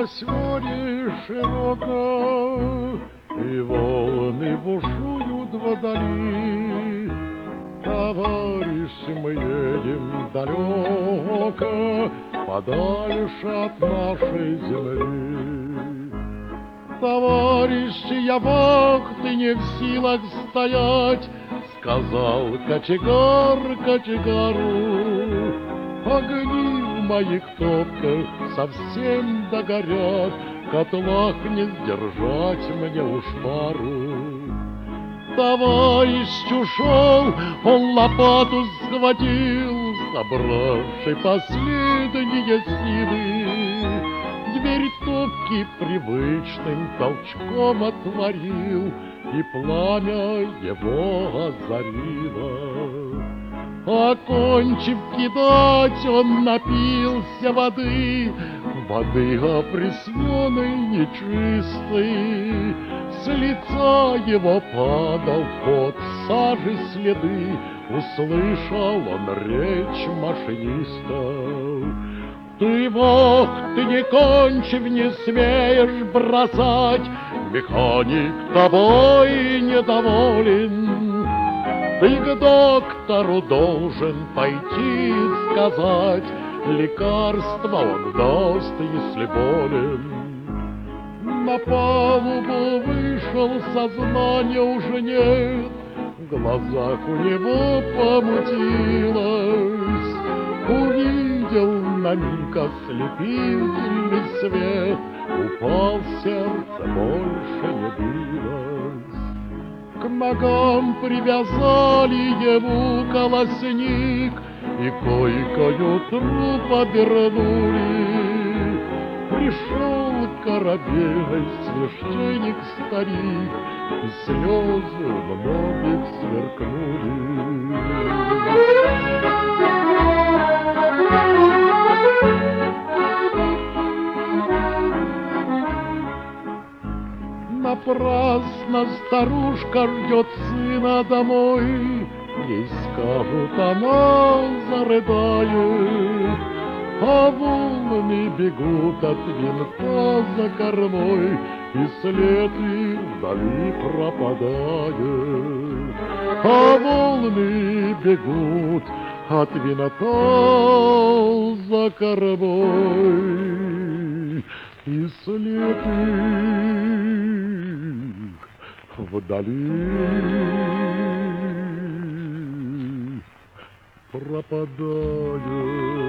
Разлилось море широко, и волны бушуют вдали. Товарищ, мы едем далеко, подальше от нашей земли. Товарищи, я вахты не в силах стоять, сказал кочегар кочегару. Огни в моих топках совсем догорят, в котлах не сдержать мне уж пару. Товарищ ушел, он лопату схватил, собравший последние силы. Дверь топки привычным толчком отворил, и пламя его озарило. Окончив кидать, он напился воды опресненной, нечистой. С лица его падал пот, сажи следы, услышал он речь машиниста. Ты вахты не кончив, не смеешь бросать, механик тобой недоволен. Ты к доктору должен пойти сказать, лекарство он даст, если болен. На палубу вышел, сознания уже нет, в глазах у него помутилось. Увидел на миг ослепительный свет, упал сердце, больше не билось. К ногам привязали ему колосник и койкою труп обернули. Пришел корабельный священник-старик, и слезы многих сверкнули. Напрасно старушка ждет сына домой, ей скажут, она зарыдает, а волны бегут от винта за кормой, и след их вдали пропадает. А волны бегут от винта за кормой, и след их вдали пропадает.